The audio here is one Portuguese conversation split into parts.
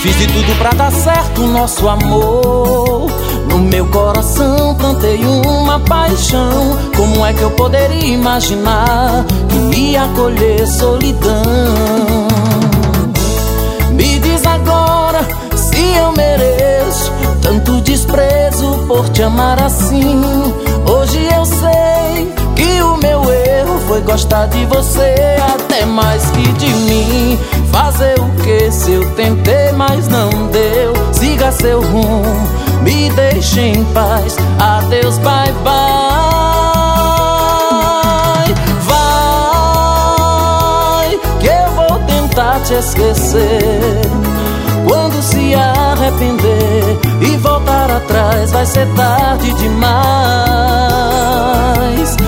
Fiz de tudo pra dar certo o nosso amor. No meu coração plantei uma paixão. Como é que eu poderia imaginar que ia colher solidão? Me diz agora se eu mereço tanto desprezo por te amar assim. Hoje eu sei que o meu erro foi gostar de você até mais que de mim. Fazer o que se eu tentei, mas não deu? Siga seu rumo, me deixe em paz. Adeus, bye bye. Vai, que eu vou tentar te esquecer. Quando se arrepender e voltar atrás, vai ser tarde demais.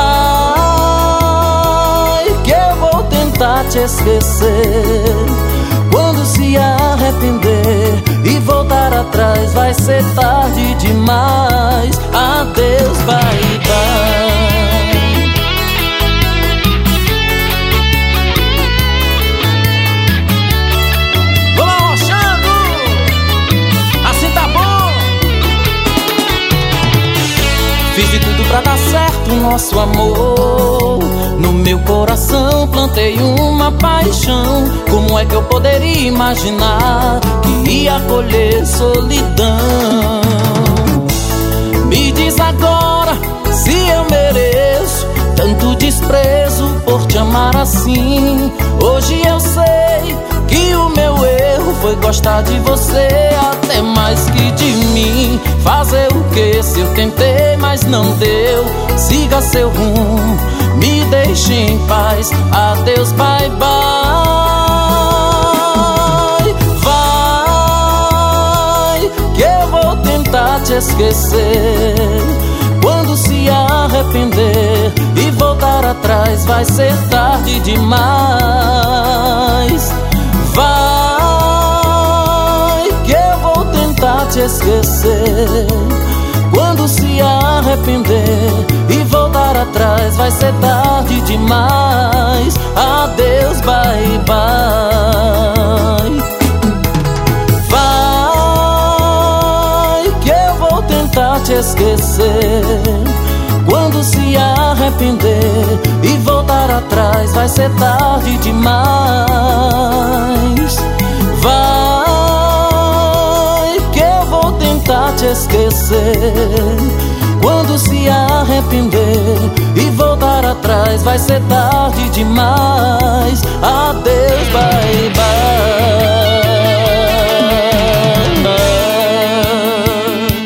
Vai, que eu vou tentar te esquecer. Quando se arrepender e voltar atrás, vai ser tarde demais. Adeus, bye bye. Fiz de tudo pra dar certo o nosso amor. No meu coração plantei uma paixão. Como é que eu poderia imaginar que ia colher solidão? Me diz agora se eu mereço tanto desprezo por te amar assim. Hoje eu sei que o meu erro foi gostar de você até mais que de mim. Fazer o que se eu tentei, mas não deu? Siga seu rumo, me deixe em paz. Adeus, bye bye. Vai, que eu vou tentar te esquecer. Quando se arrepender e voltar atrás, vai ser tarde demais. Vai, que eu vou tentar te esquecer. Quando se arrepender e voltar atrás, vai ser tarde demais. Adeus, bye bye. Vai, que eu vou tentar te esquecer. Quando se arrepender e voltar atrás, vai ser tarde demais. Vai, que eu vou tentar te esquecer. Quando se arrepender e voltar atrás, vai ser tarde demais. Adeus, bye bye.